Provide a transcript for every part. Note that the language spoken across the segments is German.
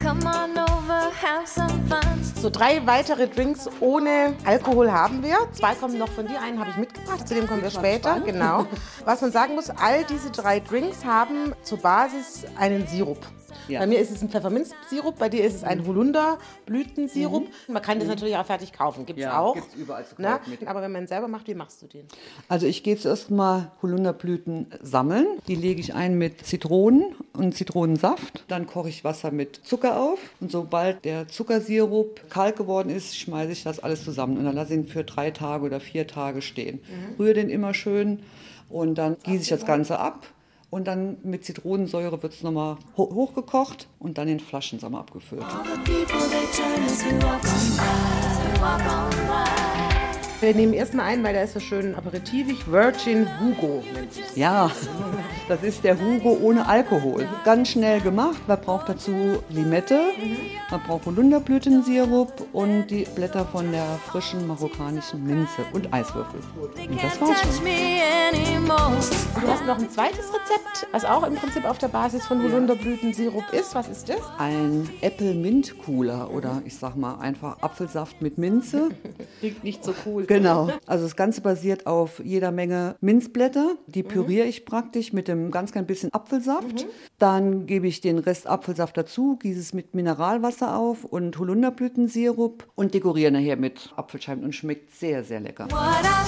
Come on over, have some fun. So 3 weitere Drinks ohne Alkohol haben wir. 2 kommen noch von dir, einen habe ich mitgebracht, zu dem kommen wir später. Genau. Was man sagen muss, all diese 3 Drinks haben zur Basis einen Sirup. Ja. Bei mir ist es ein Pfefferminzsirup, bei dir ist es ein Holunderblütensirup. Man kann das natürlich auch fertig kaufen, gibt es auch. Gibt's überall zu Na, kaufen mit. aber wenn man ihn selber macht, wie machst du den? Also ich gehe zuerst mal Holunderblüten sammeln. Die lege ich ein mit Zitronen und Zitronensaft. Dann koche ich Wasser mit Zucker auf. Und sobald der Zuckersirup kalt geworden ist, schmeiße ich das alles zusammen. Und dann lasse ich ihn für 3 Tage oder 4 Tage stehen. Rühre den immer schön und dann gieße ich das Ganze ab. Und dann mit Zitronensäure wird es nochmal hochgekocht und dann in Flaschen abgefüllt. All the people, they turn as we walk on by, walk on by. Wir nehmen erstmal einen, weil der ist so schön aperitivig. Virgin Hugo nennt sich. Ja, das ist der Hugo ohne Alkohol. Ganz schnell gemacht. Man braucht dazu Limette, man braucht Holunderblütensirup und die Blätter von der frischen marokkanischen Minze und Eiswürfel. Und das war's Touch schon. me anymore. Du hast noch ein zweites Rezept, was auch im Prinzip auf der Basis von Holunderblütensirup ist. Was ist das? Ein Apple-Mint-Cooler oder ich sag mal einfach Apfelsaft mit Minze. Klingt nicht so cool. Genau. Also das Ganze basiert auf jeder Menge Minzblätter. Die püriere ich praktisch mit einem ganz klein bisschen Apfelsaft. Dann gebe ich den Rest Apfelsaft dazu, gieße es mit Mineralwasser auf und Holunderblütensirup und dekoriere nachher mit Apfelscheiben und schmeckt sehr, sehr lecker. What I'm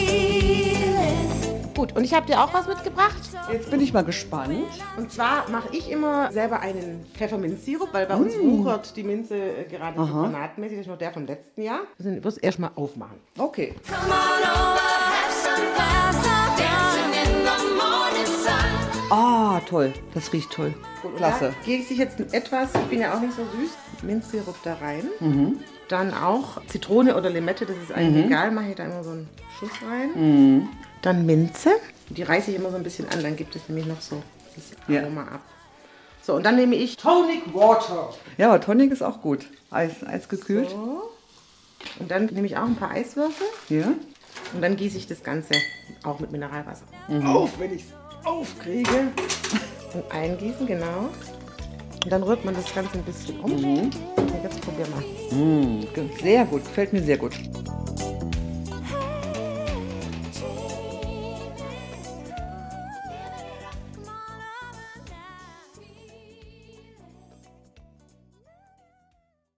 feeling. Gut, und ich habe dir auch was mitgebracht. Jetzt bin ich mal gespannt. Und zwar mache ich immer selber einen Pfefferminzsirup, weil bei uns wuchert die Minze gerade so granatenmäßig. Das ist noch der vom letzten Jahr. Wir müssen das erstmal aufmachen. Okay. Come on over, have some fun. Dancing in the morning sun. Ah, toll. Das riecht toll. Klasse. Da gieße ich jetzt etwas, ich bin ja auch nicht so süß, Minzsirup da rein. Dann auch Zitrone oder Limette, das ist eigentlich egal, mache ich da immer so einen Schuss rein. Dann Minze, die reiße ich immer so ein bisschen an, dann gibt es nämlich noch so das Aroma ab. So, und dann nehme ich Tonic Water. Ja, aber Tonic ist auch gut. Eis gekühlt. So. Und dann nehme ich auch ein paar Eiswürfel Ja. und dann gieße ich das Ganze auch mit Mineralwasser auf, wenn ich es aufkriege. Und eingießen, genau. Und dann rührt man das Ganze ein bisschen um. Und jetzt probieren wir. Sehr gut. Gefällt mir sehr gut.